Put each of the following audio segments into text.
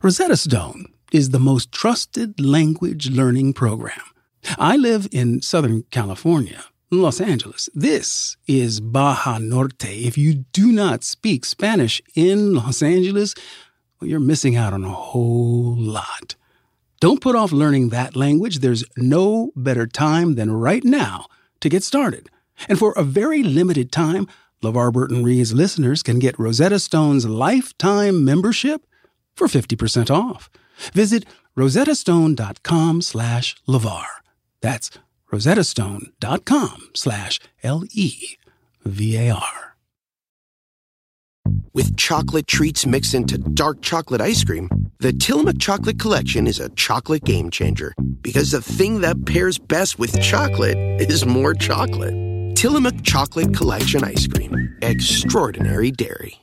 Rosetta Stone is the most trusted language learning program. I live in Southern California, Los Angeles. This is Baja Norte. If you do not speak Spanish in Los Angeles, well, you're missing out on a whole lot. Don't put off learning that language. There's no better time than right now to get started. And for a very limited time, LeVar Burton Reads listeners can get Rosetta Stone's lifetime membership for 50% off. Visit rosettastone.com/LeVar. That's rosettastone.com/LEVAR. With chocolate treats mixed into dark chocolate ice cream, the Tillamook Chocolate Collection is a chocolate game changer. Because the thing that pairs best with chocolate is more chocolate. Tillamook Chocolate Collection Ice Cream. Extraordinary dairy.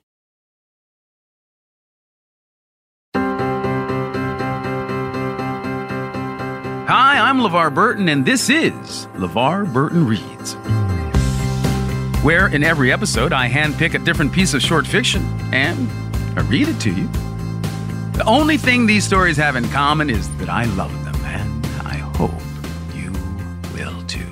Hi, I'm LeVar Burton, and this is LeVar Burton Reads, where in every episode I handpick a different piece of short fiction and I read it to you. The only thing these stories have in common is that I love them, and I hope you will too.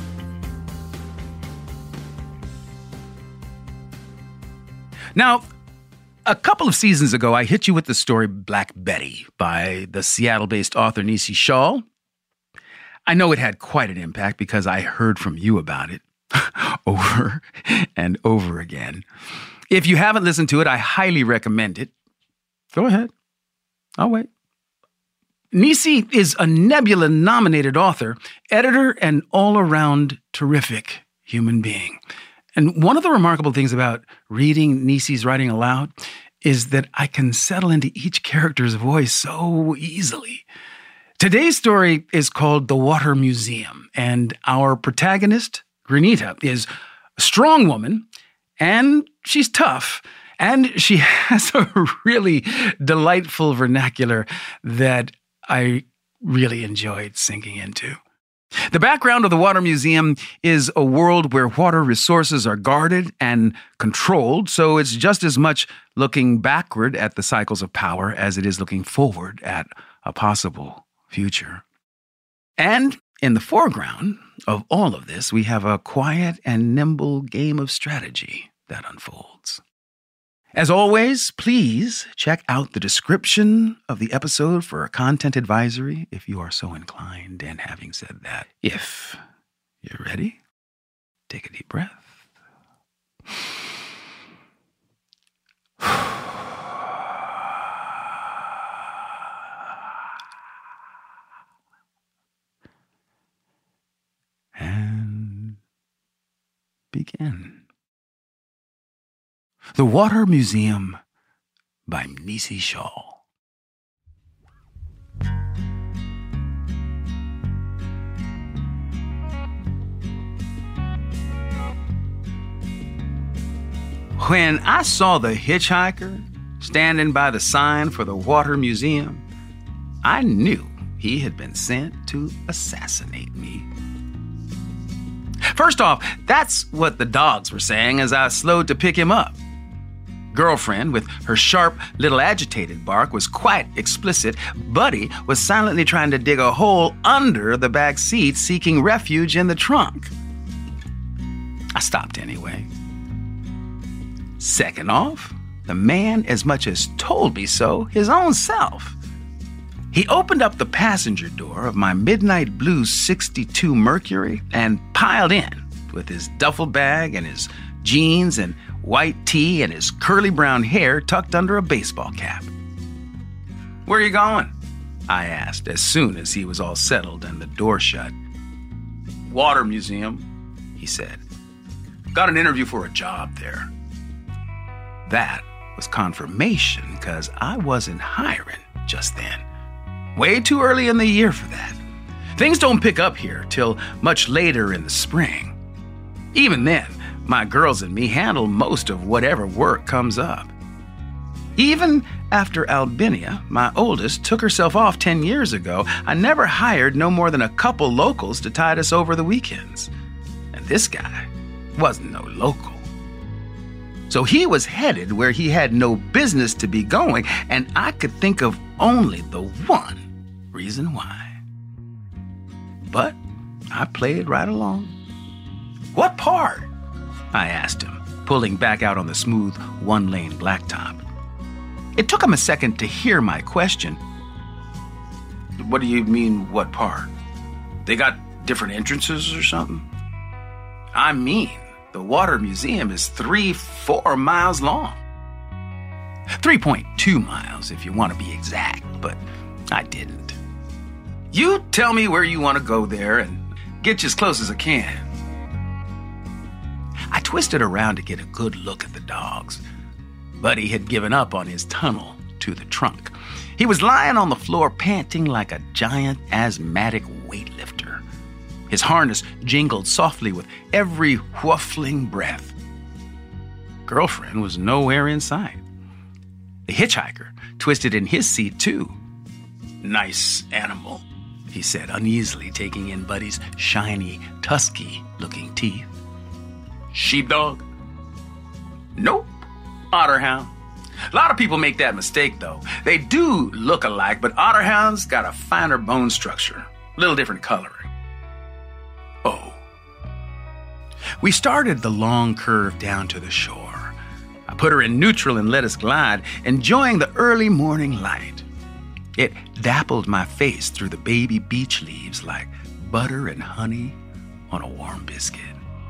Now, a couple of seasons ago, I hit you with the story Black Betty by the Seattle-based author Nisi Shawl. I know it had quite an impact because I heard from you about it over and over again. If you haven't listened to it, I highly recommend it. Go ahead. I'll wait. Nisi is a Nebula-nominated author, editor, and all-around terrific human being. And one of the remarkable things about reading Nisi's writing aloud is that I can settle into each character's voice so easily. Today's story is called The Water Museum, and our protagonist, Granita, is a strong woman, and she's tough, and she has a really delightful vernacular that I really enjoyed sinking into. The background of the Water Museum is a world where water resources are guarded and controlled, so it's just as much looking backward at the cycles of power as it is looking forward at a possible future. And in the foreground of all of this, we have a quiet and nimble game of strategy that unfolds. As always, please check out the description of the episode for a content advisory if you are so inclined. And having said that, if you're ready, take a deep breath. And begin. The Water Museum by Nisi Shawl. When I saw the hitchhiker standing by the sign for the Water Museum, I knew he had been sent to assassinate me. First off, that's what the dogs were saying as I slowed to pick him up. Girlfriend, with her sharp, little agitated bark, was quite explicit. Buddy was silently trying to dig a hole under the back seat, seeking refuge in the trunk. I stopped anyway. Second off, the man as much as told me so his own self. He opened up the passenger door of my midnight blue 62 Mercury and piled in with his duffel bag and his jeans and white tee and his curly brown hair tucked under a baseball cap. "Where are you going?" I asked as soon as he was all settled and the door shut. "Water Museum," he said. "Got an interview for a job there." That was confirmation because I wasn't hiring just then. Way too early in the year for that. Things don't pick up here till much later in the spring. Even then, my girls and me handle most of whatever work comes up. Even after Albinia, my oldest, took herself off 10 years ago, I never hired no more than a couple locals to tide us over the weekends. And this guy wasn't no local. So he was headed where he had no business to be going, and I could think of only the one reason why. But I played right along. What part? I asked him, pulling back out on the smooth one-lane blacktop. It took him a second to hear my question. What do you mean, what part? They got different entrances or something? I mean, the Water Museum is 3-4 miles long. 3.2 miles if you want to be exact, but I didn't. You tell me where you want to go there and get you as close as I can. I twisted around to get a good look at the dogs. Buddy had given up on his tunnel to the trunk. He was lying on the floor panting like a giant asthmatic weightlifter. His harness jingled softly with every whuffling breath. Girlfriend was nowhere in sight. The hitchhiker twisted in his seat, too. Nice animal, he said uneasily, taking in Buddy's shiny, tusky-looking teeth. Sheepdog? Nope. Otterhound. A lot of people make that mistake, though. They do look alike, but Otterhound's got a finer bone structure, a little different coloring. Oh. We started the long curve down to the shore. I put her in neutral and let us glide, enjoying the early morning light. It dappled my face through the baby beech leaves like butter and honey on a warm biscuit.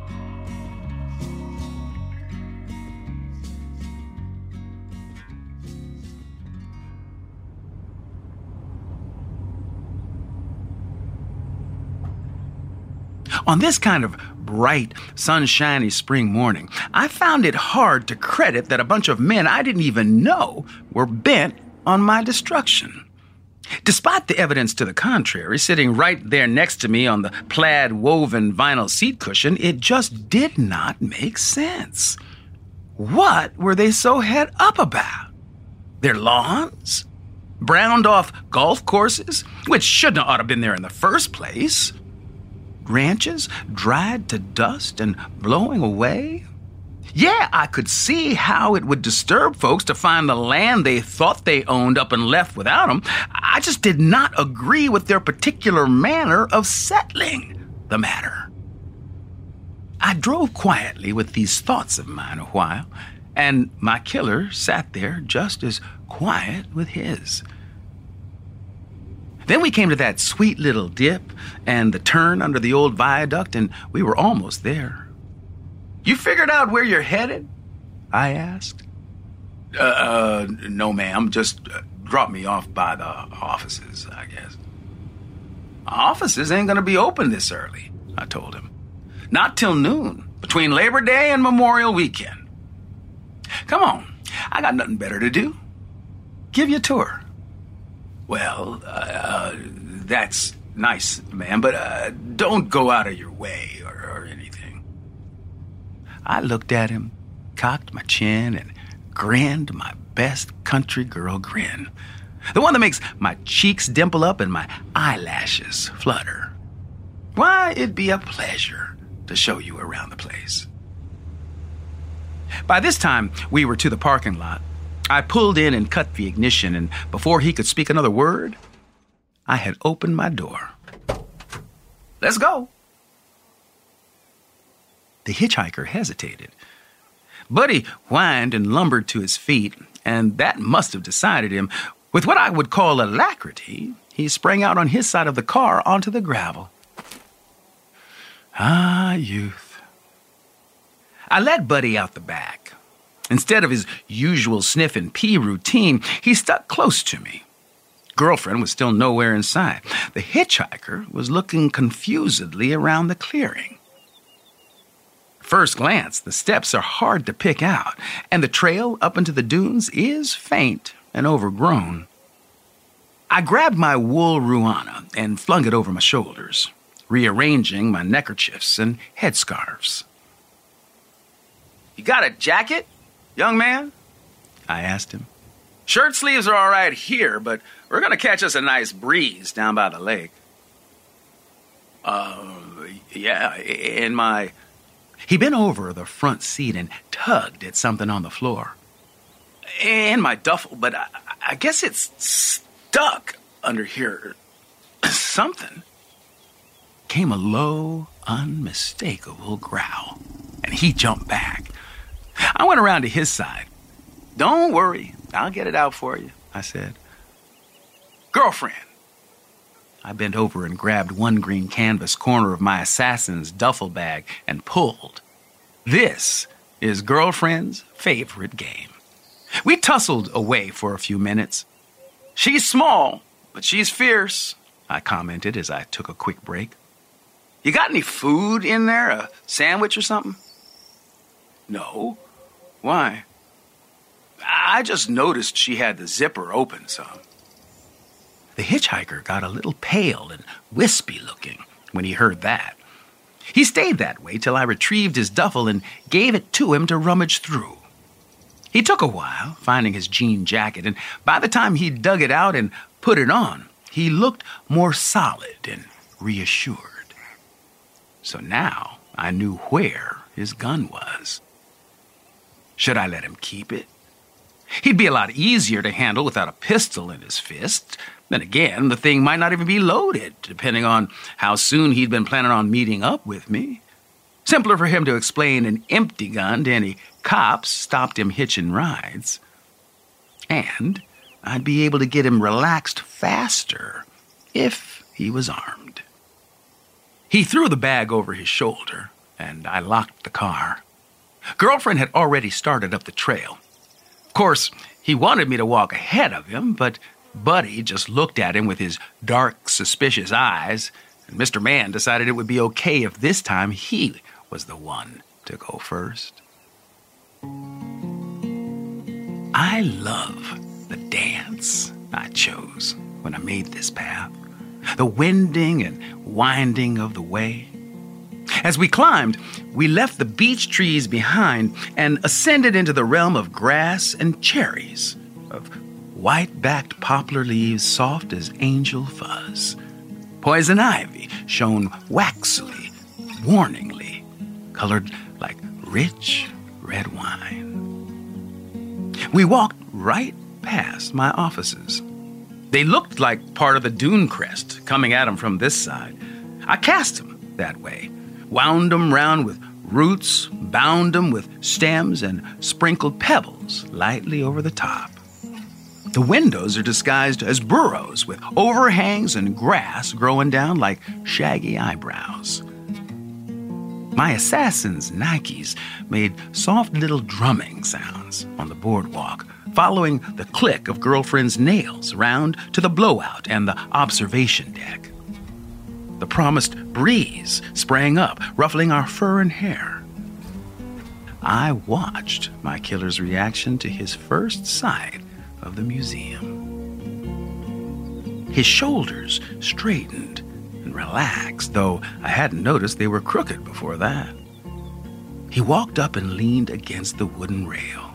On this kind of bright, sunshiny spring morning, I found it hard to credit that a bunch of men I didn't even know were bent on my destruction. Despite the evidence to the contrary, sitting right there next to me on the plaid woven vinyl seat cushion, it just did not make sense. What were they so het up about? Their lawns? Browned off golf courses, which shouldn't have ought to been there in the first place? Ranches dried to dust and blowing away? Yeah, I could see how it would disturb folks to find the land they thought they owned up and left without them. I just did not agree with their particular manner of settling the matter. I drove quietly with these thoughts of mine a while, and my killer sat there just as quiet with his. Then we came to that sweet little dip and the turn under the old viaduct, and we were almost there. You figured out where you're headed? I asked. No, ma'am. Just drop me off by the offices, I guess. Offices ain't gonna be open this early, I told him. Not till noon, between Labor Day and Memorial Weekend. Come on, I got nothing better to do. Give you a tour. Well, that's nice, ma'am, but don't go out of your way or anything. I looked at him, cocked my chin, and grinned my best country girl grin. The one that makes my cheeks dimple up and my eyelashes flutter. Why, it'd be a pleasure to show you around the place. By this time, we were to the parking lot. I pulled in and cut the ignition, and before he could speak another word, I had opened my door. Let's go. The hitchhiker hesitated. Buddy whined and lumbered to his feet, and that must have decided him. With what I would call alacrity, he sprang out on his side of the car onto the gravel. Ah, youth. I let Buddy out the back. Instead of his usual sniff and pee routine, he stuck close to me. Girlfriend was still nowhere in sight. The hitchhiker was looking confusedly around the clearing. First glance, the steps are hard to pick out, and the trail up into the dunes is faint and overgrown. I grabbed my wool ruana and flung it over my shoulders, rearranging my neckerchiefs and headscarves. You got a jacket, young man? I asked him. Shirt sleeves are all right here, but we're going to catch us a nice breeze down by the lake. Yeah, in my... He bent over the front seat and tugged at something on the floor. In my duffel, but I guess it's stuck under here. Something. Came a low, unmistakable growl, and he jumped back. I went around to his side. "Don't worry, I'll get it out for you," I said. "Girlfriend." I bent over and grabbed one green canvas corner of my assassin's duffel bag and pulled. This is Girlfriend's favorite game. We tussled away for a few minutes. "She's small, but she's fierce," I commented as I took a quick break. "You got any food in there? A sandwich or something?" "No. Why?" "I just noticed she had the zipper open some." The hitchhiker got a little pale and wispy looking when he heard that. He stayed that way till I retrieved his duffel and gave it to him to rummage through. He took a while, finding his jean jacket, and by the time he dug it out and put it on, he looked more solid and reassured. So now I knew where his gun was. Should I let him keep it? He'd be a lot easier to handle without a pistol in his fist. Then again, the thing might not even be loaded, depending on how soon he'd been planning on meeting up with me. Simpler for him to explain an empty gun to any cops stopped him hitching rides. And I'd be able to get him relaxed faster if he was armed. He threw the bag over his shoulder, and I locked the car. Girlfriend had already started up the trail. Of course, he wanted me to walk ahead of him, but Buddy just looked at him with his dark, suspicious eyes, and Mr. Man decided it would be okay if this time he was the one to go first. I love the dance I chose when I made this path, the wending and winding of the way. As we climbed, we left the beech trees behind and ascended into the realm of grass and cherries, of white-backed poplar leaves soft as angel fuzz. Poison ivy shone waxily, warningly, colored like rich red wine. We walked right past my offices. They looked like part of the dune crest coming at them from this side. I cast them that way, wound them round with roots, bound them with stems, and sprinkled pebbles lightly over the top. The windows are disguised as burrows with overhangs and grass growing down like shaggy eyebrows. My assassin's Nikes made soft little drumming sounds on the boardwalk, following the click of Girlfriend's nails round to the blowout and the observation deck. The promised breeze sprang up, ruffling our fur and hair. I watched my killer's reaction to his first sight of the museum. His shoulders straightened and relaxed, though I hadn't noticed they were crooked before that. He walked up and leaned against the wooden rail.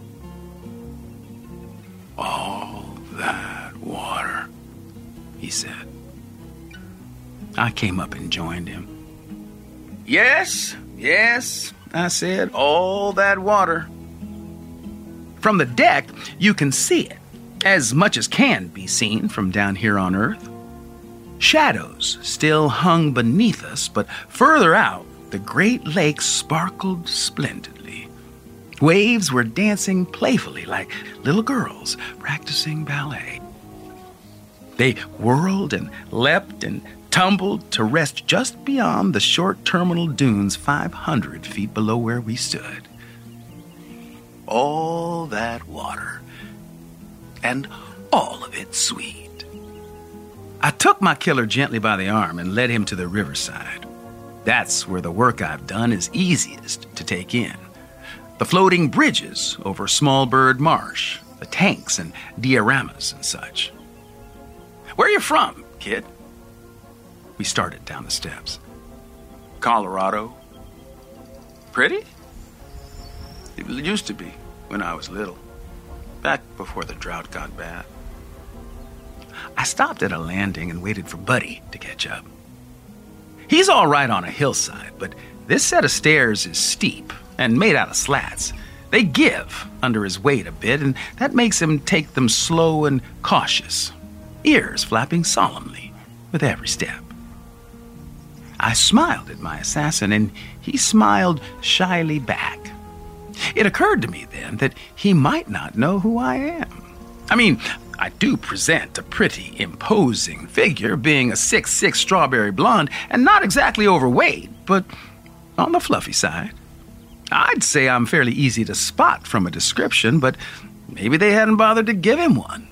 "All that water," he said. I came up and joined him. Yes, I said, "all that water." From the deck, you can see it, as much as can be seen from down here on Earth. Shadows still hung beneath us, but further out, the Great Lake sparkled splendidly. Waves were dancing playfully like little girls practicing ballet. They whirled and leapt and tumbled to rest just beyond the short terminal dunes 500 feet below where we stood. All that water, and all of it sweet. I took my killer gently by the arm and led him to the riverside. That's where the work I've done is easiest to take in. The floating bridges over Smallbird Marsh, the tanks and dioramas and such. "Where are you from, kid?" We started down the steps. "Colorado." "Pretty?" "It used to be when I was little, back before the drought got bad." I stopped at a landing and waited for Buddy to catch up. He's all right on a hillside, but this set of stairs is steep and made out of slats. They give under his weight a bit, and that makes him take them slow and cautious. ears flapping solemnly with every step. I smiled at my assassin, and he smiled shyly back. It occurred to me then that he might not know who I am. I mean, I do present a pretty imposing figure, being a 6'6" strawberry blonde and not exactly overweight, but on the fluffy side. I'd say I'm fairly easy to spot from a description, but maybe they hadn't bothered to give him one.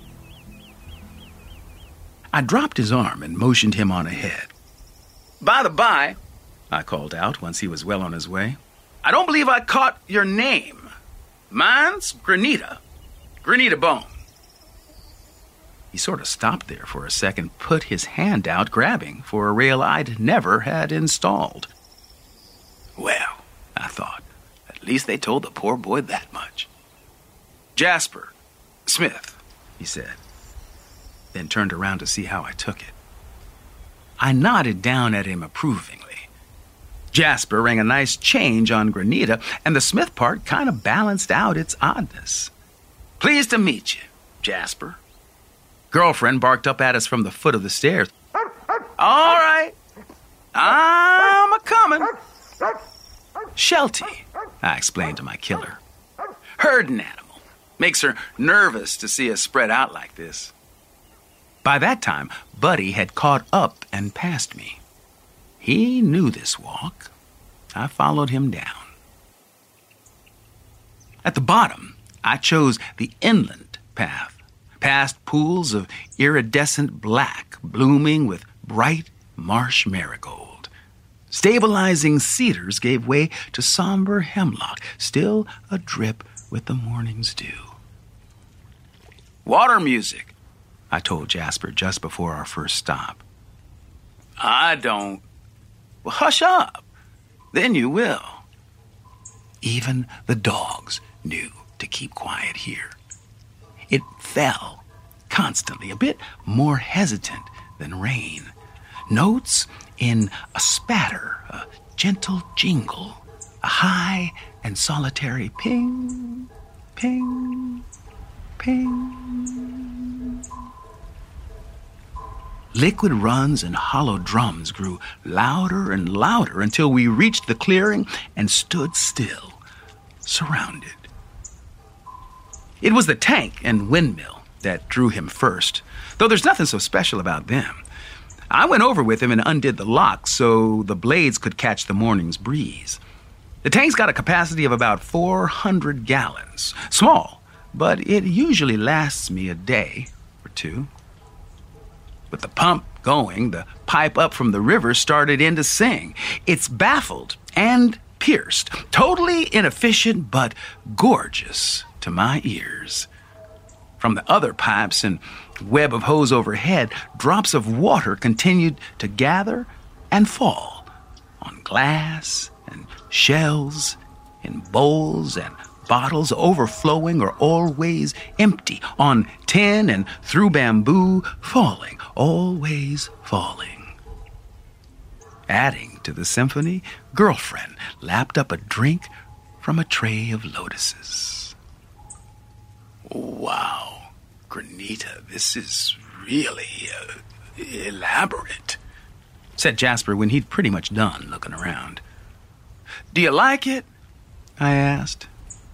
I dropped his arm and motioned him on ahead. "By the by," I called out once he was well on his way, "I don't believe I caught your name. Mine's Granita. Granita Bone." He sort of stopped there for a second, put his hand out, grabbing for a rail I'd never had installed. Well, I thought, at least they told the poor boy that much. "Jasper Smith," he said, then turned around to see how I took it. I nodded down at him approvingly. Jasper rang a nice change on Granita, and the Smith part kind of balanced out its oddness. "Pleased to meet you, Jasper." Girlfriend barked up at us from the foot of the stairs. "All right, I'm a-comin'." "Sheltie," I explained to my killer. "Herding animal. Makes her nervous to see us spread out like this." By that time, Buddy had caught up and passed me. He knew this walk. I followed him down. At the bottom, I chose the inland path, past pools of iridescent black blooming with bright marsh marigold. Stabilizing cedars gave way to somber hemlock, still adrip with the morning's dew. "Water music," I told Jasper just before our first stop. "I don't." "Well, hush up. Then you will." Even the dogs knew to keep quiet here. It fell constantly, a bit more hesitant than rain. Notes in a spatter, a gentle jingle, a high and solitary ping, ping, ping. Liquid runs and hollow drums grew louder and louder until we reached the clearing and stood still, surrounded. It was the tank and windmill that drew him first, though there's nothing so special about them. I went over with him and undid the lock so the blades could catch the morning's breeze. The tank's got a capacity of about 400 gallons. Small, but it usually lasts me a day or two. With the pump going, the pipe up from the river started in to sing. It's baffled and pierced, totally inefficient but gorgeous to my ears. From the other pipes and web of hose overhead, drops of water continued to gather and fall on glass and shells, in bowls and bottles overflowing or always empty, on tin and through bamboo, falling, always falling. Adding to the symphony, Girlfriend lapped up a drink from a tray of lotuses. "Wow, Granita, this is really elaborate," said Jasper when he'd pretty much done looking around. "Do you like it?" I asked.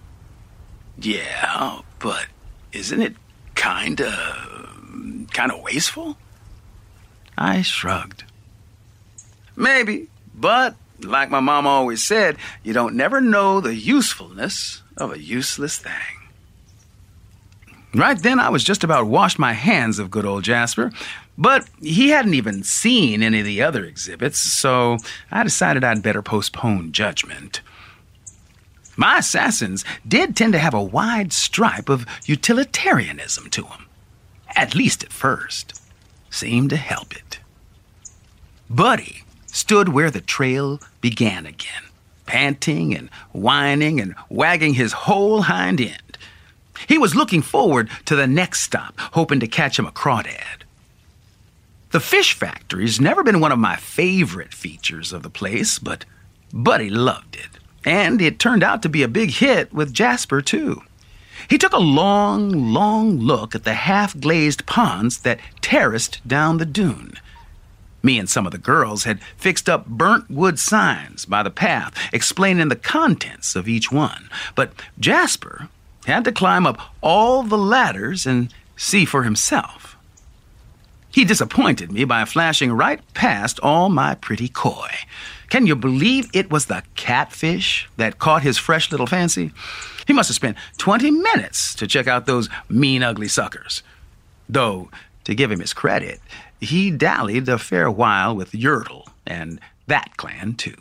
"Yeah, but isn't it kinda wasteful?" I shrugged. "Maybe, but like my mom always said, you don't never know the usefulness of a useless thing." Right then, I was just about washed my hands of good old Jasper, but he hadn't even seen any of the other exhibits, so I decided I'd better postpone judgment. My assassins did tend to have a wide stripe of utilitarianism to them, at least at first. Seemed to help it. Buddy stood where the trail began again, panting and whining and wagging his whole hind end. He was looking forward to the next stop, hoping to catch him a crawdad. The fish factory's never been one of my favorite features of the place, but Buddy loved it, and it turned out to be a big hit with Jasper, too. He took a long, long look at the half-glazed ponds that terraced down the dune. Me and some of the girls had fixed up burnt wood signs by the path, explaining the contents of each one. But Jasper had to climb up all the ladders and see for himself. He disappointed me by flashing right past all my pretty koi. Can you believe it was the catfish that caught his fresh little fancy? He must have spent 20 minutes to check out those mean, ugly suckers. Though, to give him his credit, he dallied a fair while with Yertle and that clan, too.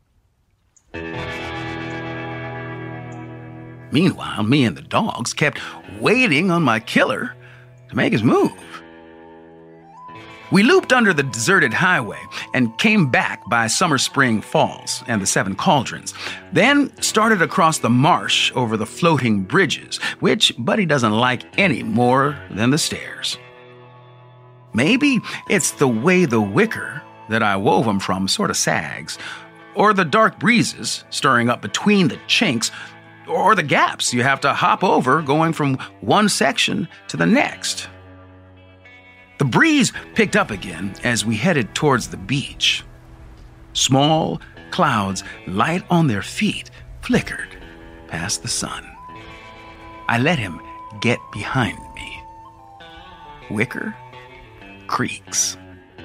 Meanwhile, me and the dogs kept waiting on my killer to make his move. We looped under the deserted highway and came back by Summer Spring Falls and the Seven Cauldrons, then started across the marsh over the floating bridges, which Buddy doesn't like any more than the stairs. Maybe it's the way the wicker that I wove them from sort of sags, or the dark breezes stirring up between the chinks, or the gaps you have to hop over going from one section to the next. The breeze picked up again as we headed towards the beach. Small clouds, light on their feet, flickered past the sun. I let him get behind me. Wicker creaks.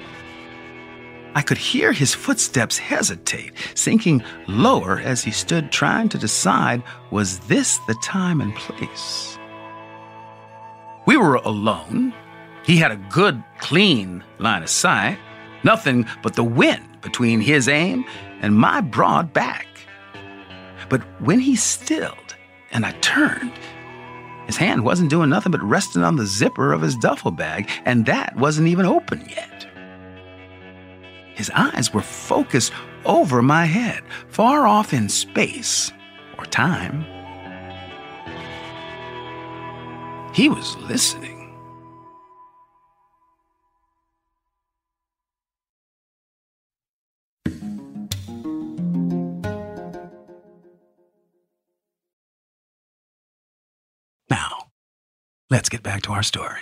I could hear his footsteps hesitate, sinking lower as he stood trying to decide, was this the time and place? We were alone. He had a good, clean line of sight, nothing but the wind between his aim and my broad back. But when he stilled and I turned, his hand wasn't doing nothing but resting on the zipper of his duffel bag, and that wasn't even open yet. His eyes were focused over my head, far off in space or time. He was listening. Now, let's get back to our story.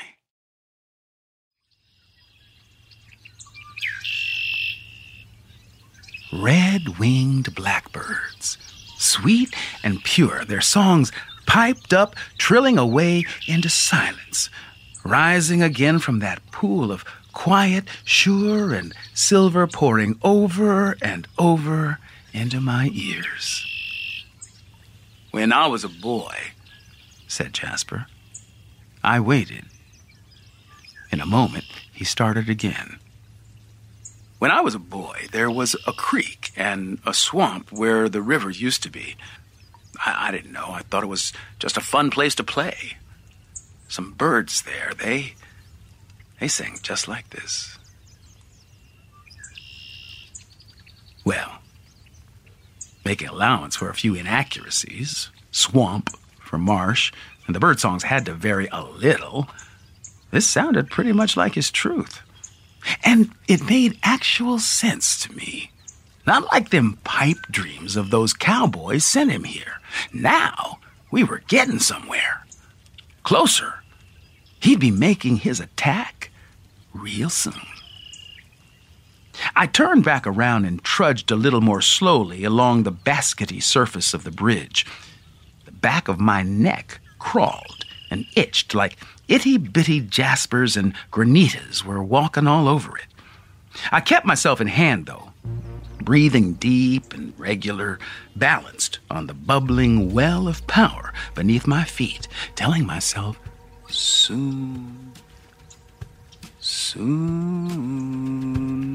Red-winged blackbirds, sweet and pure, their songs piped up, trilling away into silence, rising again from that pool of quiet, sure, and silver pouring over and over into my ears. When I was a boy, said Jasper, I waited. In a moment, he started again. When I was a boy, there was a creek and a swamp where the river used to be. I didn't know. I thought it was just a fun place to play. Some birds there, they sang just like this. Well, making allowance for a few inaccuracies, swamp for marsh, and the bird songs had to vary a little, this sounded pretty much like his truth. And it made actual sense to me. Not like them pipe dreams of those cowboys sent him here. Now, we were getting somewhere. Closer. He'd be making his attack real soon. I turned back around and trudged a little more slowly along the baskety surface of the bridge. The back of my neck crawled and itched like itty-bitty jaspers and granitas were walking all over it. I kept myself in hand, though, breathing deep and regular, balanced on the bubbling well of power beneath my feet, telling myself, soon, soon.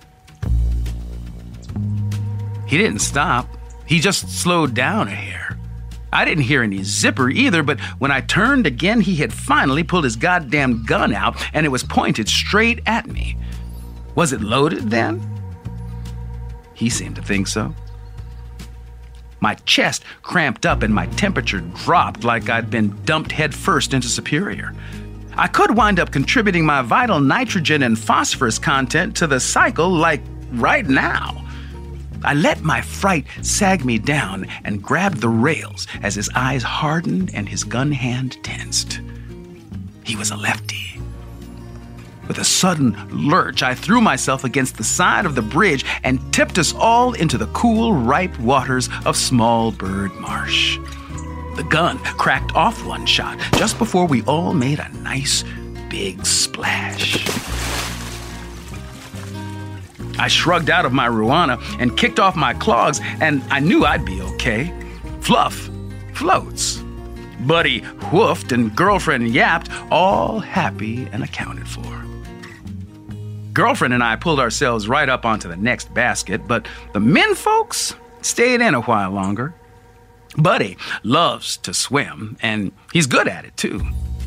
He didn't stop. He just slowed down a hair. I didn't hear any zipper either, but when I turned again, he had finally pulled his goddamn gun out, and it was pointed straight at me. Was it loaded then? He seemed to think so. My chest cramped up and my temperature dropped like I'd been dumped headfirst into Superior. I could wind up contributing my vital nitrogen and phosphorus content to the cycle like right now. I let my fright sag me down and grabbed the rails as his eyes hardened and his gun hand tensed. He was a lefty. With a sudden lurch, I threw myself against the side of the bridge and tipped us all into the cool, ripe waters of Small Bird Marsh. The gun cracked off one shot just before we all made a nice, big splash. I shrugged out of my Ruana and kicked off my clogs, and I knew I'd be okay. Fluff floats. Buddy whoofed and girlfriend yapped, all happy and accounted for. Girlfriend and I pulled ourselves right up onto the next basket, but the men folks stayed in a while longer. Buddy loves to swim, and he's good at it, too.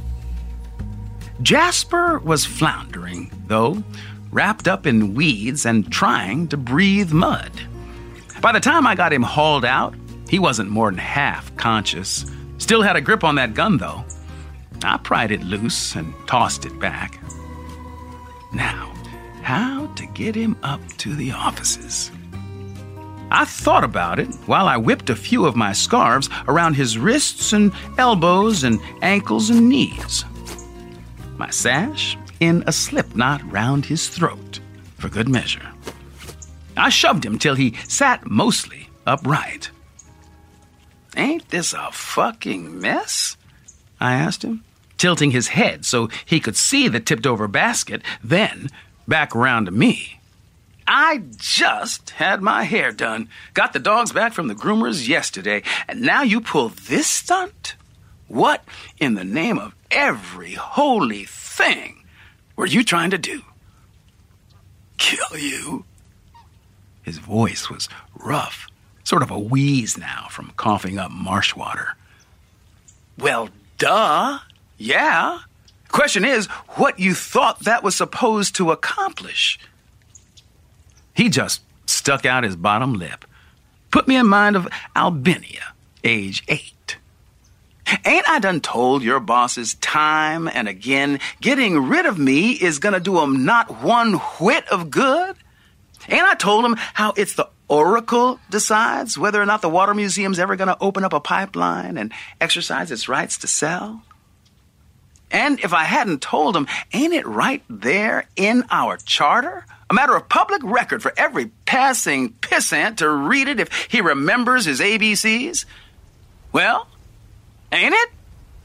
Jasper was floundering, though, wrapped up in weeds and trying to breathe mud. By the time I got him hauled out, he wasn't more than half conscious. Still had a grip on that gun, though. I pried it loose and tossed it back. Now, how to get him up to the offices? I thought about it while I whipped a few of my scarves around his wrists and elbows and ankles and knees. My sash in a slip knot round his throat, for good measure. I shoved him till he sat mostly upright. "Ain't this a fucking mess?" I asked him, tilting his head so he could see the tipped-over basket, then back around to me. "I just had my hair done, got the dogs back from the groomers yesterday, and now you pull this stunt? What in the name of every holy thing were you trying to do? Kill you?" His voice was rough, sort of a wheeze now from coughing up marsh water. "Well, duh, yeah. Question is, what you thought that was supposed to accomplish?" He just stuck out his bottom lip, put me in mind of Albinia, age 8. "Ain't I done told your bosses time and again getting rid of me is gonna do 'em not one whit of good? Ain't I told 'em how it's the Oracle decides whether or not the Water Museum's ever gonna open up a pipeline and exercise its rights to sell? And if I hadn't told 'em, ain't it right there in our charter? A matter of public record for every passing pissant to read it if he remembers his ABCs? Well, ain't it?"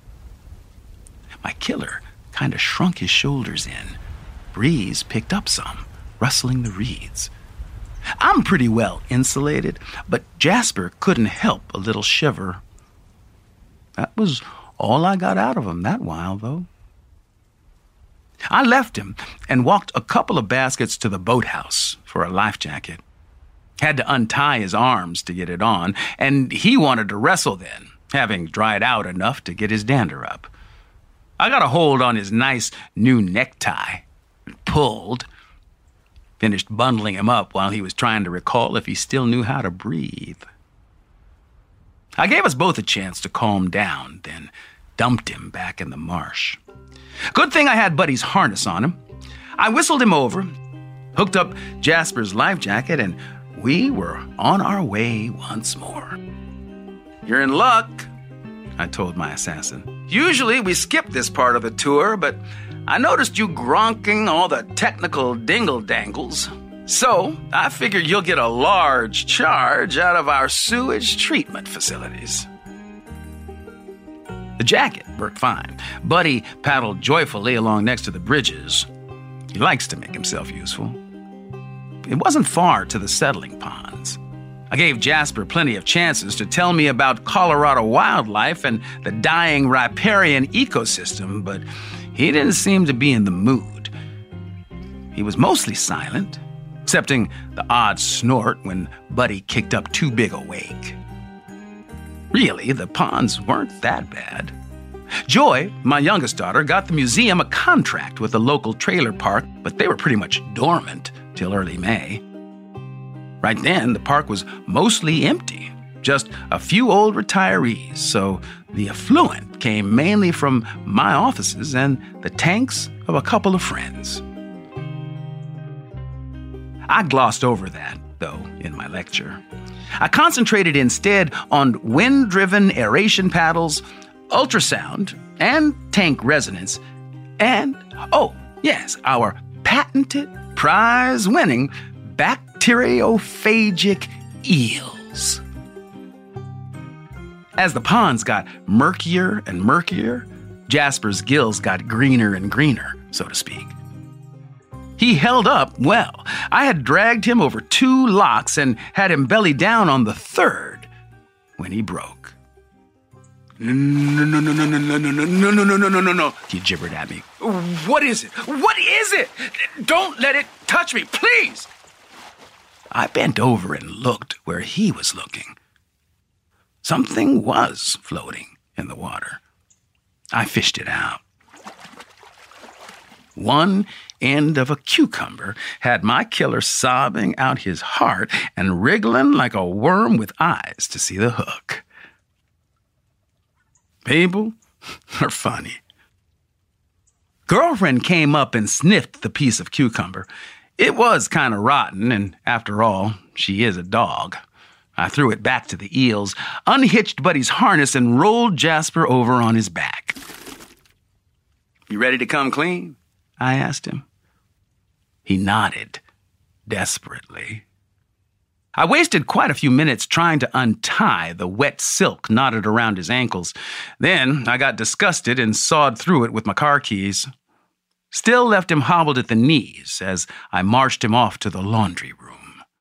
My killer kind of shrunk his shoulders in. Breeze picked up some, rustling the reeds. I'm pretty well insulated, but Jasper couldn't help a little shiver. That was all I got out of him that while, though. I left him and walked a couple of baskets to the boathouse for a life jacket. Had to untie his arms to get it on, and he wanted to wrestle then, having dried out enough to get his dander up. I got a hold on his nice new necktie and pulled. Finished bundling him up while he was trying to recall if he still knew how to breathe. I gave us both a chance to calm down, then dumped him back in the marsh. Good thing I had Buddy's harness on him. I whistled him over, hooked up Jasper's life jacket, and we were on our way once more. "You're in luck," I told my assassin. "Usually we skip this part of the tour, but I noticed you gronking all the technical dingle-dangles. So I figure you'll get a large charge out of our sewage treatment facilities." The jacket worked fine. Buddy paddled joyfully along next to the bridges. He likes to make himself useful. It wasn't far to the settling ponds. I gave Jasper plenty of chances to tell me about Colorado wildlife and the dying riparian ecosystem, but he didn't seem to be in the mood. He was mostly silent, excepting the odd snort when Buddy kicked up too big a wake. Really, the ponds weren't that bad. Joy, my youngest daughter, got the museum a contract with the local trailer park, but they were pretty much dormant till early May. Right then, the park was mostly empty, just a few old retirees, so the affluent came mainly from my offices and the tanks of a couple of friends. I glossed over that, though, in my lecture. I concentrated instead on wind-driven aeration paddles, ultrasound, and tank resonance, and, oh, yes, our patented, prize-winning bacteriophagic eels. As the ponds got murkier and murkier, Jasper's gills got greener and greener, so to speak. He held up well. I had dragged him over 2 locks and had him belly down on the 3rd when he broke. No, he gibbered at me. What is it? What is it? Don't let it touch me, please. I bent over and looked where he was looking. Something was floating in the water. I fished it out. One end of a cucumber had my killer sobbing out his heart and wriggling like a worm with eyes to see the hook. People are funny. Girlfriend came up and sniffed the piece of cucumber. It was kind of rotten, and after all, she is a dog. I threw it back to the eels, unhitched Buddy's harness, and rolled Jasper over on his back. You ready to come clean? I asked him. He nodded, desperately. I wasted quite a few minutes trying to untie the wet silk knotted around his ankles. Then I got disgusted and sawed through it with my car keys. Still left him hobbled at the knees as I marched him off to the laundry room.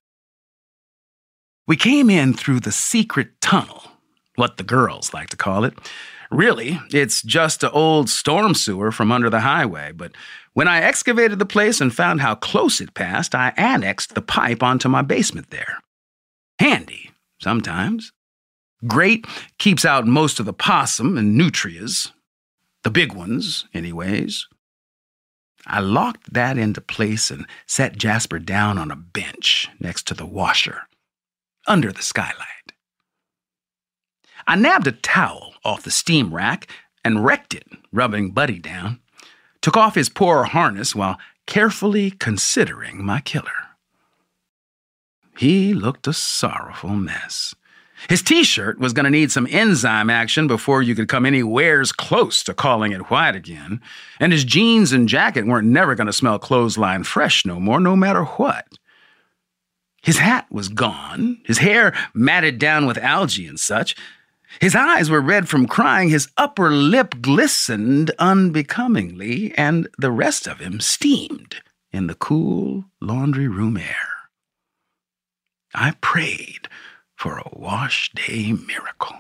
We came in through the secret tunnel, what the girls like to call it. Really, it's just an old storm sewer from under the highway, but when I excavated the place and found how close it passed, I annexed the pipe onto my basement there. Handy, sometimes. Great, keeps out most of the possum and nutrias. The big ones, anyways. I locked that into place and set Jasper down on a bench next to the washer, under the skylight. I nabbed a towel off the steam rack and wrecked it, rubbing Buddy down. Took off his poor harness while carefully considering my killer. He looked a sorrowful mess. His t-shirt was going to need some enzyme action before you could come anywheres close to calling it white again, and his jeans and jacket weren't never going to smell clothesline fresh no more, no matter what. His hat was gone, his hair matted down with algae and such. His eyes were red from crying, his upper lip glistened unbecomingly, and the rest of him steamed in the cool laundry room air. I prayed for a wash day miracle.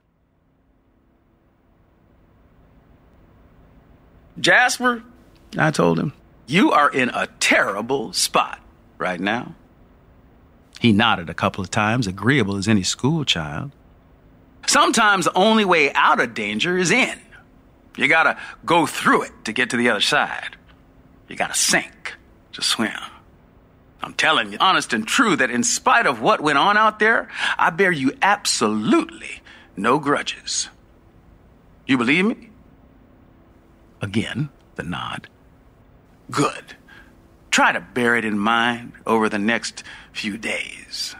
Jasper, I told him, you are in a terrible spot right now. He nodded a couple of times, agreeable as any schoolchild. Sometimes the only way out of danger is in. You gotta go through it to get to the other side. You gotta sink to swim. I'm telling you, honest and true, that in spite of what went on out there, I bear you absolutely no grudges. You believe me? Again, the nod. Good. Try to bear it in mind over the next few days.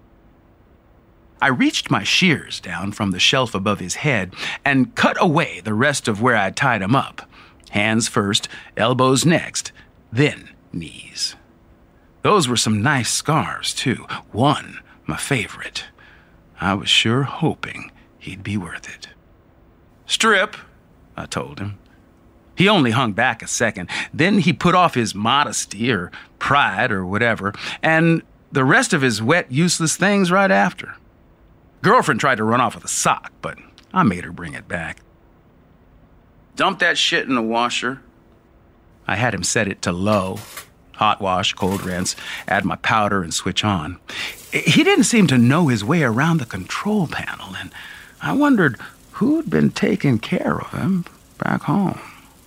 I reached my shears down from the shelf above his head and cut away the rest of where I'd tied him up. Hands first, elbows next, then knees. Those were some nice scars, too. One, my favorite. I was sure hoping he'd be worth it. Strip, I told him. He only hung back a second. Then he put off his modesty or pride or whatever, and the rest of his wet, useless things right after. Girlfriend tried to run off with a sock, but I made her bring it back. Dump that shit in the washer. I had him set it to low. Hot wash, cold rinse, add my powder and switch on. He didn't seem to know his way around the control panel, and I wondered who'd been taking care of him back home.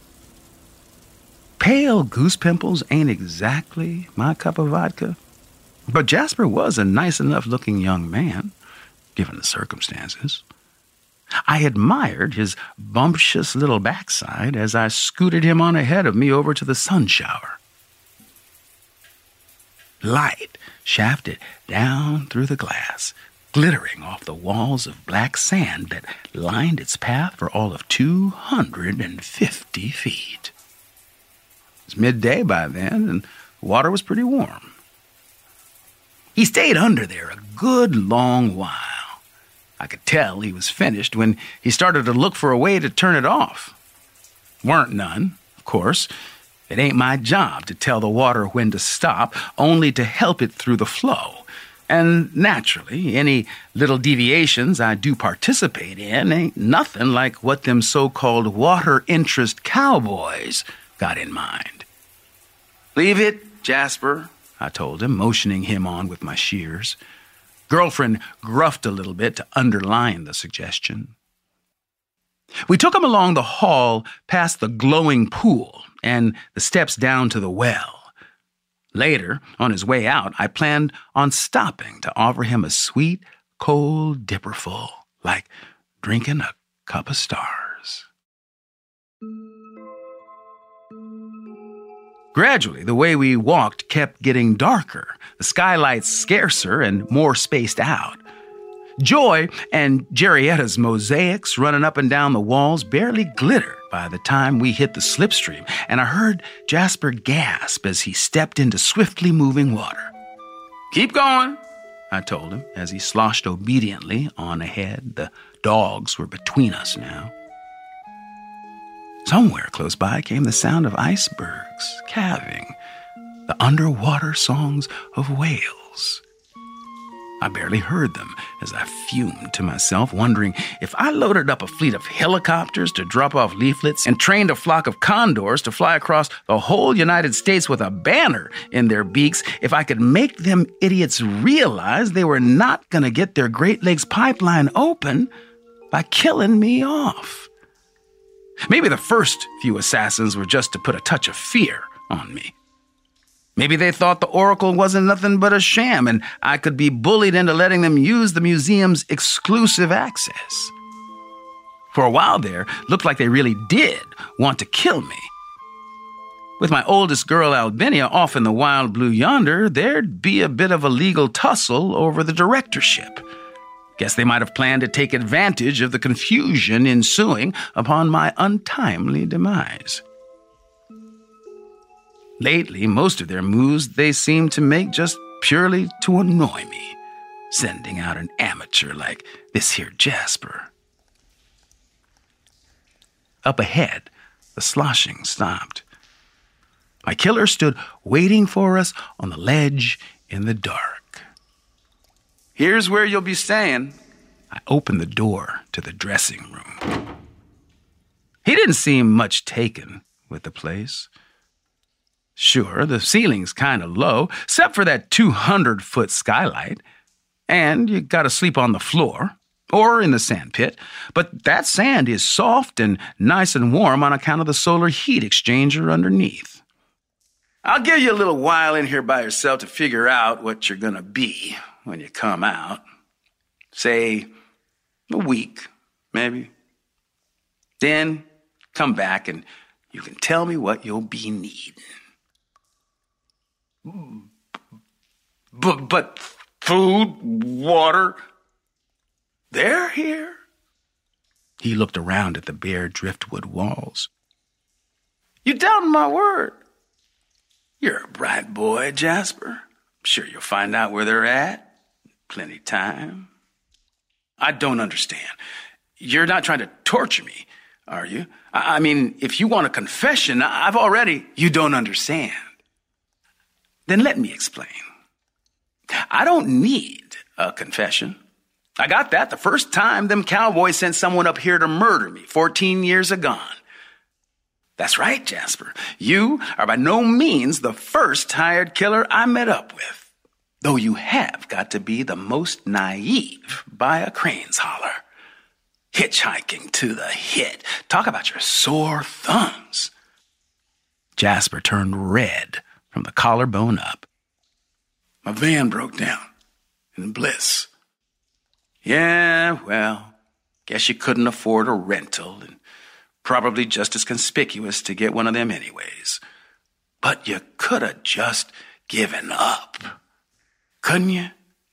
Pale goose pimples ain't exactly my cup of vodka, but Jasper was a nice enough looking young man, given the circumstances. I admired his bumptious little backside as I scooted him on ahead of me over to the sun shower. Light shafted down through the glass, glittering off the walls of black sand that lined its path for all of 250 feet. It was midday by then, and the water was pretty warm. He stayed under there a good long while. I could tell he was finished when he started to look for a way to turn it off. Weren't none, of course. It ain't my job to tell the water when to stop, only to help it through the flow. And naturally, any little deviations I do participate in ain't nothing like what them so-called water interest cowboys got in mind. "Leave it, Jasper," I told him, motioning him on with my shears. Girlfriend gruffed a little bit to underline the suggestion. We took him along the hall past the glowing pool and the steps down to the well. Later, on his way out, I planned on stopping to offer him a sweet, cold dipperful, like drinking a cup of stars. Gradually, the way we walked kept getting darker, the skylights scarcer and more spaced out. Joy and Jerrietta's mosaics running up and down the walls barely glittered by the time we hit the slipstream, and I heard Jasper gasp as he stepped into swiftly moving water. "Keep going," I told him as he sloshed obediently on ahead. The dogs were between us now. Somewhere close by came the sound of icebergs calving, the underwater songs of whales. I barely heard them as I fumed to myself, wondering if I loaded up a fleet of helicopters to drop off leaflets and trained a flock of condors to fly across the whole United States with a banner in their beaks, if I could make them idiots realize they were not going to get their Great Lakes pipeline open by killing me off. Maybe the first few assassins were just to put a touch of fear on me. Maybe they thought the Oracle wasn't nothing but a sham and I could be bullied into letting them use the museum's exclusive access. For a while there, looked like they really did want to kill me. With my oldest girl, Albinia, off in the wild blue yonder, there'd be a bit of a legal tussle over the directorship. Guess they might have planned to take advantage of the confusion ensuing upon my untimely demise. Lately, most of their moves they seem to make just purely to annoy me, sending out an amateur like this here Jasper. Up ahead, the sloshing stopped. My killer stood waiting for us on the ledge in the dark. "Here's where you'll be staying." I opened the door to the dressing room. He didn't seem much taken with the place. Sure, the ceiling's kind of low, except for that 200-foot skylight, and you gotta sleep on the floor or in the sand pit, but that sand is soft and nice and warm on account of the solar heat exchanger underneath. "I'll give you a little while in here by yourself to figure out what you're gonna be when you come out. Say, a week, maybe. Then come back and you can tell me what you'll be needing." But food, water, they're here. He looked around at the bare driftwood walls. "You doubting my word? You're a bright boy, Jasper. I'm sure you'll find out where they're at. Plenty time." "I don't understand. You're not trying to torture me, are you? I mean, if you want a confession, I've already..." "You don't understand. Then let me explain. I don't need a confession. I got that the first time them cowboys sent someone up here to murder me 14 years agone. That's right, Jasper. You are by no means the first hired killer I met up with, though you have got to be the most naive by a crane's holler. Hitchhiking to the hit. Talk about your sore thumbs." Jasper turned red from the collarbone up. "My van broke down in Bliss." "Yeah, well, guess you couldn't afford a rental, and probably just as conspicuous to get one of them anyways. But you could have just given up. Couldn't you?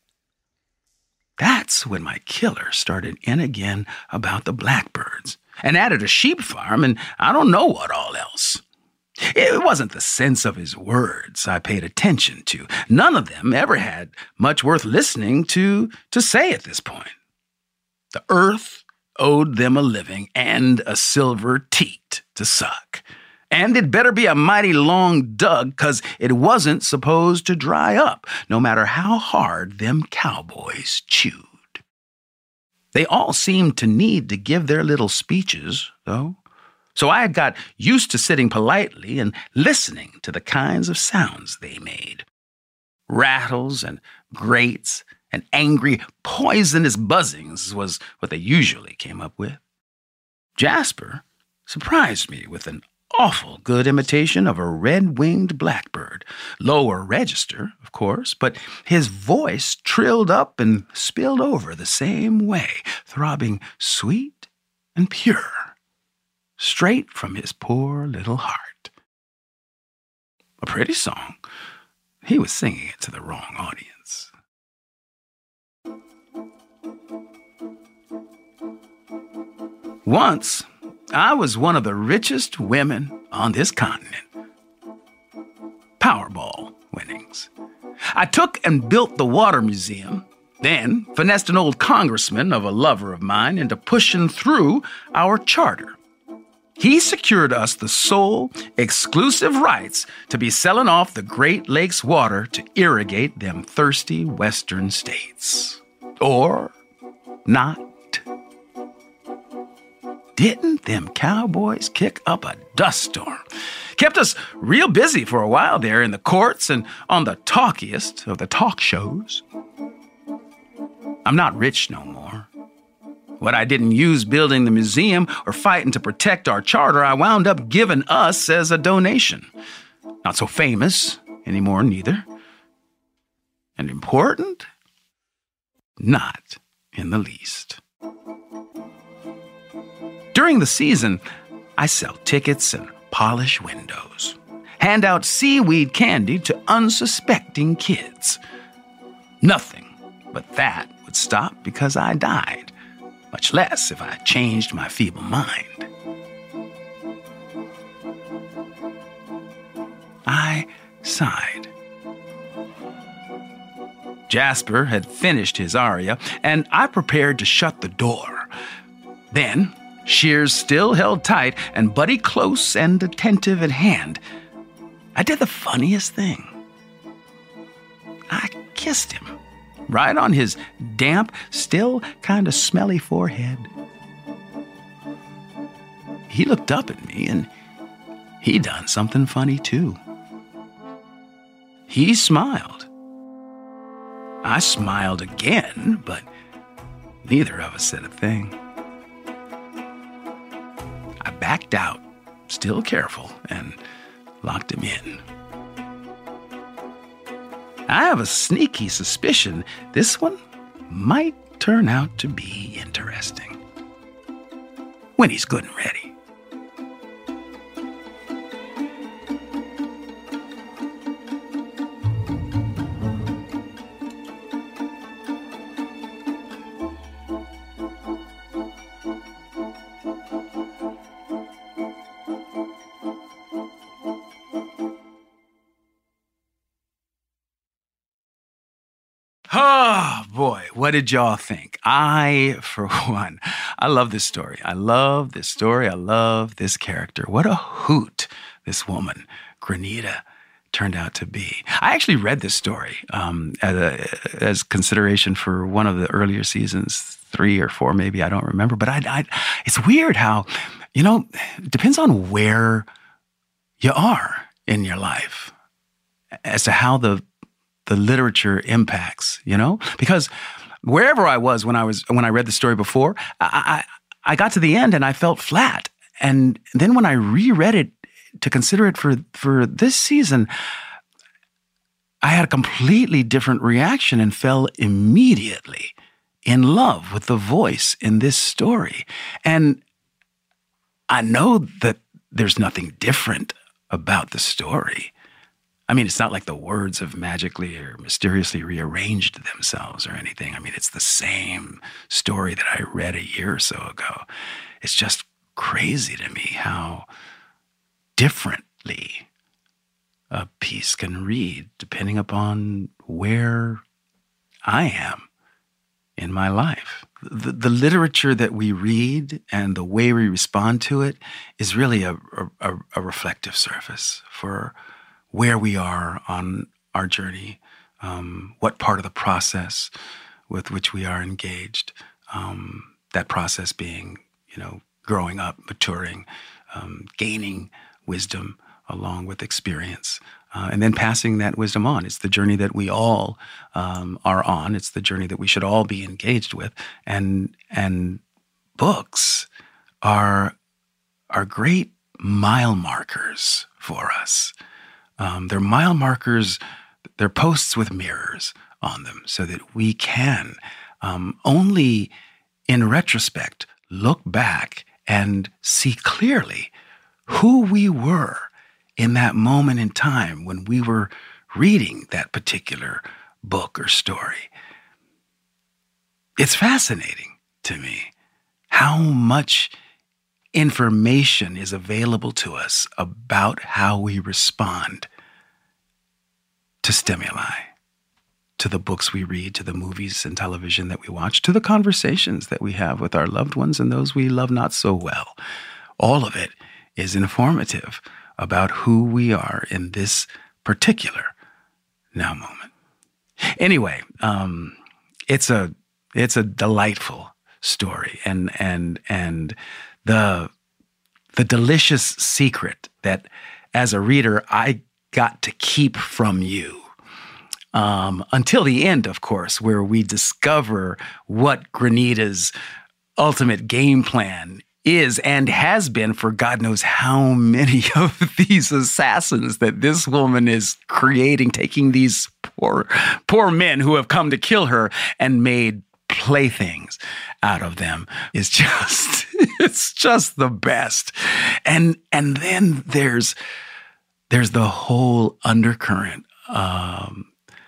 That's when my killer started in again about the blackbirds and added a sheep farm and I don't know what all else. It wasn't the sense of his words I paid attention to. None of them ever had much worth listening to say at this point. The earth owed them a living and a silver teat to suck. And it better be a mighty long dug, 'cause it wasn't supposed to dry up, no matter how hard them cowboys chewed. They all seemed to need to give their little speeches, though. So I had got used to sitting politely and listening to the kinds of sounds they made. Rattles and grates and angry, poisonous buzzings was what they usually came up with. Jasper surprised me with an awful good imitation of a red-winged blackbird. Lower register, of course, but his voice trilled up and spilled over the same way, throbbing sweet and pure, straight from his poor little heart. A pretty song. He was singing it to the wrong audience. Once, I was one of the richest women on this continent. Powerball winnings. I took and built the Water Museum, then finessed an old congressman of a lover of mine into pushing through our charter. He secured us the sole, exclusive rights to be selling off the Great Lakes water to irrigate them thirsty western states. Or not. Didn't them cowboys kick up a dust storm? Kept us real busy for a while there in the courts and on the talkiest of the talk shows. I'm not rich no more. What I didn't use building the museum or fighting to protect our charter, I wound up giving us as a donation. Not so famous anymore, neither. And important? Not in the least. During the season, I sell tickets and polish windows, hand out seaweed candy to unsuspecting kids. Nothing but that would stop because I died, much less if I changed my feeble mind. I sighed. Jasper had finished his aria, and I prepared to shut the door. Then, shears still held tight and Buddy close and attentive at hand, I did the funniest thing. I kissed him, right on his damp, still kind of smelly forehead. He looked up at me and he done something funny too. He smiled. I smiled again, but neither of us said a thing. I backed out, still careful, and locked him in. I have a sneaky suspicion this one might turn out to be interesting. When he's good and ready. Oh, boy, what did y'all think? For one, I love this story. I love this story. I love this character. What a hoot this woman, Granita, turned out to be. I actually read this story as consideration for one of the earlier seasons, 3 or 4 maybe, I don't remember. But it's weird how, it depends on where you are in your life as to how the literature impacts, because wherever I was when I read the story before, I got to the end and I felt flat. And then when I reread it to consider it for this season, I had a completely different reaction and fell immediately in love with the voice in this story. And I know that there's nothing different about the story. I mean, it's not like the words have magically or mysteriously rearranged themselves or anything. I mean, it's the same story that I read a year or so ago. It's just crazy to me how differently a piece can read depending upon where I am in my life. The literature that we read and the way we respond to it is really a reflective surface for where we are on our journey, what part of the process with which we are engaged, that process being, growing up, maturing, gaining wisdom along with experience, and then passing that wisdom on. It's the journey that we all are on. It's the journey that we should all be engaged with. And books are great mile markers for us. They're mile markers, they're posts with mirrors on them so that we can only in retrospect look back and see clearly who we were in that moment in time when we were reading that particular book or story. It's fascinating to me how much information is available to us about how we respond to stimuli, to the books we read, to the movies and television that we watch, to the conversations that we have with our loved ones and those we love not so well. All of it is informative about who we are in this particular now moment. Anyway, it's a delightful story, and the delicious secret that as a reader I got to keep from you until the end, of course, where we discover what Granita's ultimate game plan is and has been for God knows how many of these assassins that this woman is creating, taking these poor men who have come to kill her and made playthings out of them is just, it's just the best. And then there's the whole undercurrent of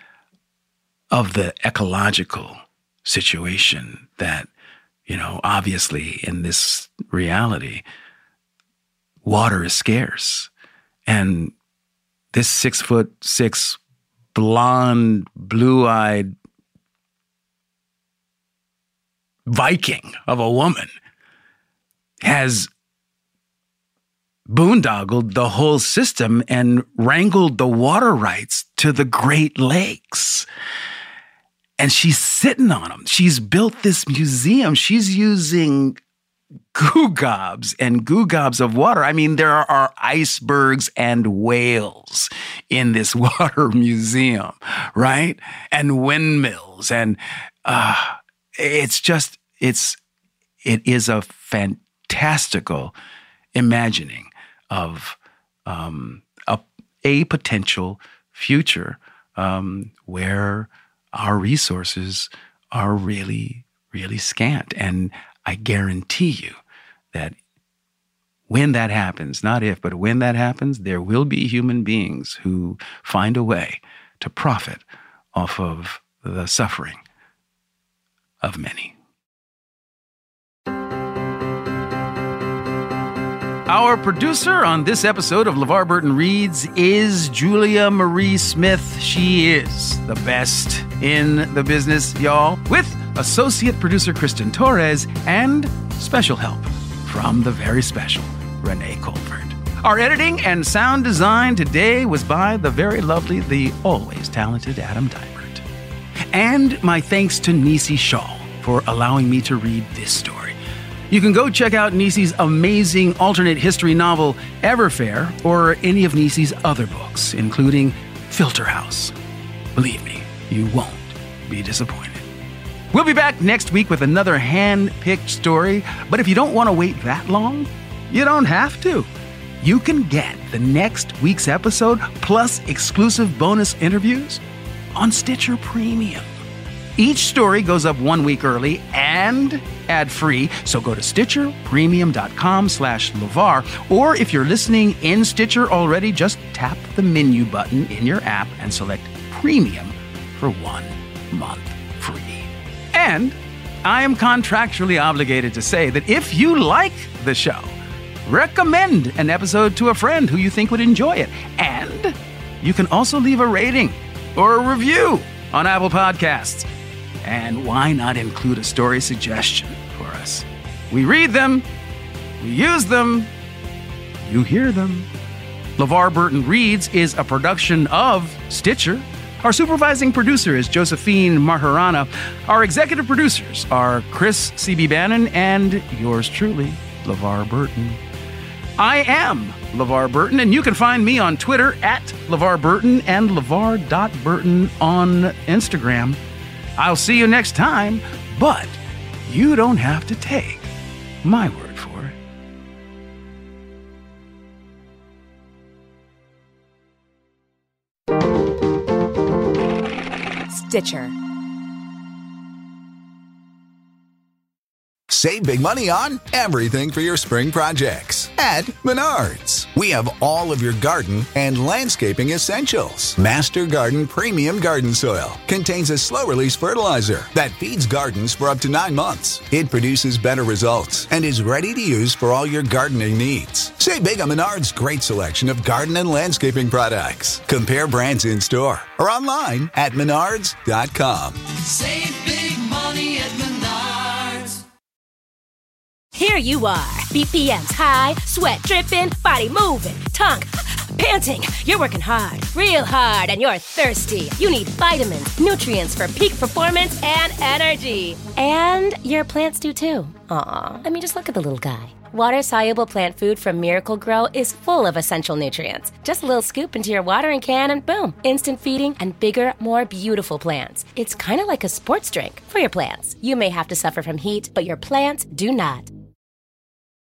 the ecological situation that, obviously in this reality, water is scarce. And this 6'6", blonde, blue-eyed Viking of a woman has boondoggled the whole system and wrangled the water rights to the Great Lakes. And she's sitting on them. She's built this museum. She's using goo gobs and goo gobs of water. I mean, there are icebergs and whales in this water museum, right? And windmills. And it is a fantastical imagining of a potential future where our resources are really, really scant. And I guarantee you that when that happens, not if, but when that happens, there will be human beings who find a way to profit off of the suffering of many. Our producer on this episode of LeVar Burton Reads is Julia Marie Smith. She is the best in the business, y'all, with associate producer Kristen Torres and special help from the very special Renee Colbert. Our editing and sound design today was by the very lovely, the always talented Adam Dybert. And my thanks to Nisi Shaw for allowing me to read this story. You can go check out Nisi's amazing alternate history novel, Everfair, or any of Nisi's other books, including Filter House. Believe me, you won't be disappointed. We'll be back next week with another hand-picked story, but if you don't want to wait that long, you don't have to. You can get the next week's episode plus exclusive bonus interviews on Stitcher Premium. Each story goes up 1 week early and ad-free, so go to StitcherPremium.com/LeVar, or if you're listening in Stitcher already, just tap the menu button in your app and select Premium for 1 month free. And I am contractually obligated to say that if you like the show, recommend an episode to a friend who you think would enjoy it. And you can also leave a rating or a review on Apple Podcasts. And why not include a story suggestion for us? We read them, we use them, you hear them. LeVar Burton Reads is a production of Stitcher. Our supervising producer is Josephine Martirana. Our executive producers are Chris C.B. Bannon and yours truly, LeVar Burton. I am LeVar Burton, and you can find me on Twitter at LeVar Burton and LeVar.Burton on Instagram. I'll see you next time, but you don't have to take my word for it. Stitcher. Save big money on everything for your spring projects at Menards. We have all of your garden and landscaping essentials. Master Garden Premium Garden Soil contains a slow-release fertilizer that feeds gardens for up to 9 months. It produces better results and is ready to use for all your gardening needs. Save big on Menards' great selection of garden and landscaping products. Compare brands in-store or online at Menards.com. Save big money at Menards. Here you are, BPMs high, sweat dripping, body moving, tongue panting. You're working hard, real hard, and you're thirsty. You need vitamins, nutrients for peak performance and energy. And your plants do too. Aw, I mean, just look at the little guy. Water-soluble plant food from Miracle Grow is full of essential nutrients. Just a little scoop into your watering can and boom, instant feeding and bigger, more beautiful plants. It's kind of like a sports drink for your plants. You may have to suffer from heat, but your plants do not.